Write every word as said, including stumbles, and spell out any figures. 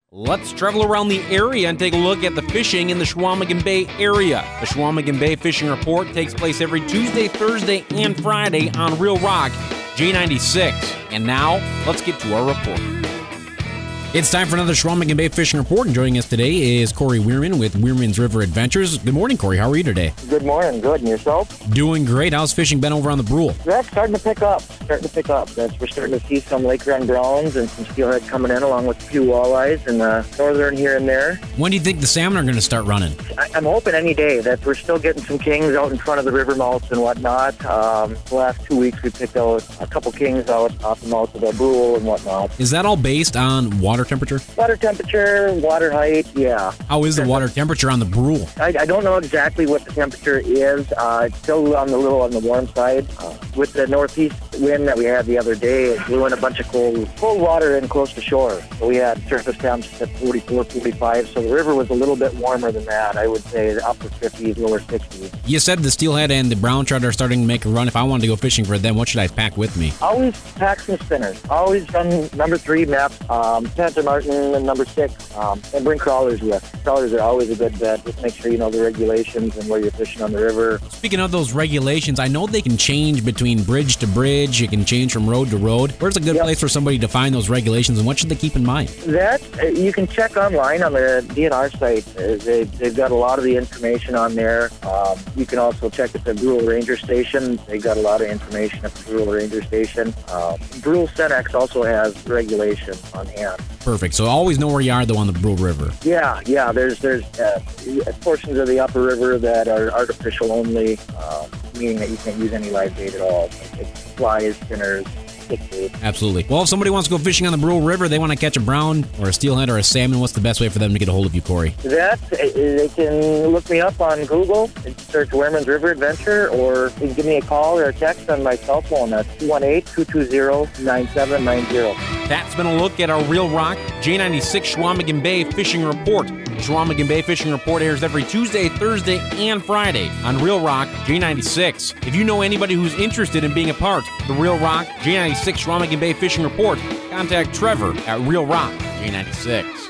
Let's travel around the area and take a look at the fishing in the Chequamegon Bay area. The Chequamegon Bay Fishing Report takes place every Tuesday, Thursday, and Friday on Real Rock J ninety-six. And now, let's get to our report. It's time for another Chequamegon Bay Fishing Report, and joining us today is Corey Weirman with Weirman's River Adventures. Good morning, Corey. How are you today? Good morning. Good. And yourself? Doing great. How's fishing been over on the Brule? That's starting to pick up. Starting to pick up. That's, we're starting to see some lake run browns and some steelhead coming in, along with a few walleyes and uh, northern here and there. When do you think the salmon are going to start running? I, I'm hoping any day. That we're still getting some kings out in front of the river mouths and whatnot. Um, the last two weeks we picked out a couple kings out off the mouth of the Brule and whatnot. Is that all based on water temperature? Water temperature, water height, yeah. How is the water temperature on the Brule? I, I don't know exactly what the temperature is. Uh, it's still on the little on the warm side. Uh, with the northeast wind that we had the other day, it blew in a bunch of cold, cold water in close to shore. So we had surface temps at forty-four, forty-five. So the river was a little bit warmer than that. I would say upper fifties, lower sixties. You said the steelhead and the brown trout are starting to make a run. If I wanted to go fishing for them, what should I pack with me? Always pack some spinners. Always run number three maps, um, Panther Martin and number six, um, and bring crawlers with. Crawlers are always a good bet. Just make sure you know the regulations and where you're fishing on the river. Speaking of those regulations, I know they can change between bridge to bridge. It can change from road to road. Where's a good yep. place for somebody to find those regulations, and what should they keep in mind? That uh, you can check online on the D N R site. Uh, they, they've got a lot of the information on there. Um, you can also check at the Brule Ranger Station. They've got a lot of information at the Brule Ranger Station. Um, Brule Cenex also has regulation on hand. Perfect. So always know where you are, though, on the Brule River. Yeah, yeah. There's there's uh, portions of the upper river that are artificial only, uh, meaning that you can't use any live bait at all. It's flies, spinners, stick bait. Absolutely. Well, if somebody wants to go fishing on the Brule River, they want to catch a brown or a steelhead or a salmon, what's the best way for them to get a hold of you, Corey? That, they can look me up on Google and search Weirman's River Adventure, or they can give me a call or a text on my cell phone at two one eight, two two zero, nine seven nine zero. That's been a look at our Real Rock J ninety-six Chequamegon Bay Fishing Report. The Chequamegon Bay Fishing Report airs every Tuesday, Thursday, and Friday on Real Rock J ninety-six. If you know anybody who's interested in being a part of the Real Rock J ninety-six Chequamegon Bay Fishing Report, contact Trevor at Real Rock J ninety-six.